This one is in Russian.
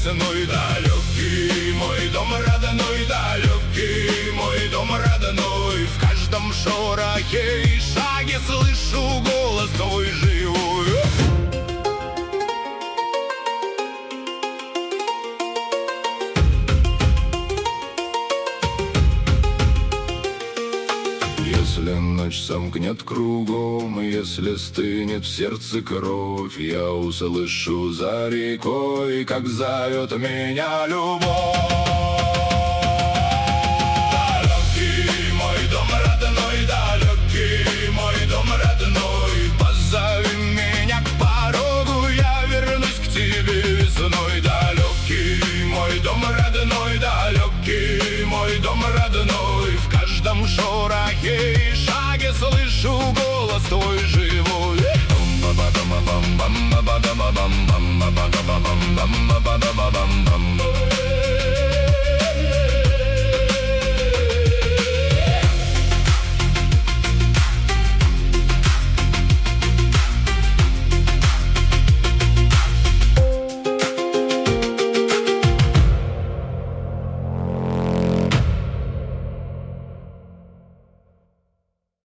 весной. Далекий мой дом родной, далекий мой дом родной. В каждом шорохе и шаге слышу голос твой живой. Если ночь сомкнет кругом, если стынет в сердце кровь, я услышу за рекой, как зовет меня любовь. Далекий мой дом родной, далекий мой дом родной. Позови меня к порогу, я вернусь к тебе весной. Далекий мой дом родной, далекий мой дом родной. В каждом шорохе и шаге слышу голос твой